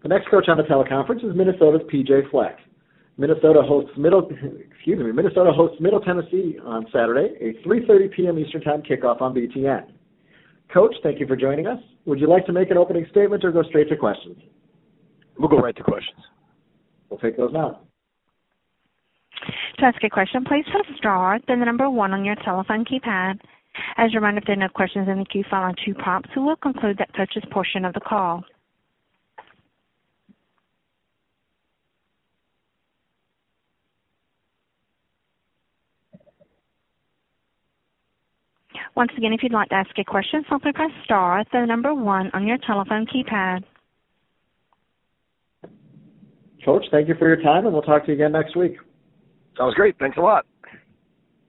The next coach on the teleconference is Minnesota's P.J. Fleck. Minnesota hosts Middle Tennessee on Saturday, a 3:30 p.m. Eastern Time kickoff on BTN. Coach, thank you for joining us. Would you like to make an opening statement or go straight to questions? We'll go right to questions. We'll take those now. To ask a question, please press star, then the number 1 on your telephone keypad. As a reminder, if there are no questions in the queue following 2 prompts, we will conclude that coach's portion of the call. Once again, if you'd like to ask a question, simply press star, then the number 1 on your telephone keypad. Coach, thank you for your time, and we'll talk to you again next week. Sounds great. Thanks a lot.